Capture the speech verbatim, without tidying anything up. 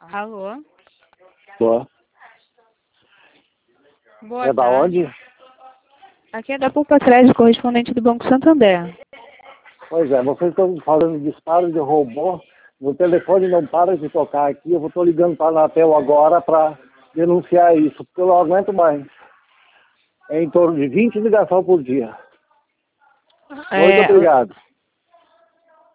Alô? Boa. Boa É da tarde. onde? Aqui é da Pulpa Crédito, correspondente do Banco Santander. Pois é, vocês estão fazendo disparo de robô. O telefone não para de tocar aqui. Eu estou ligando para a Anatel agora para denunciar isso, porque eu não aguento mais. É em torno de vinte ligações por dia. É, Muito obrigado.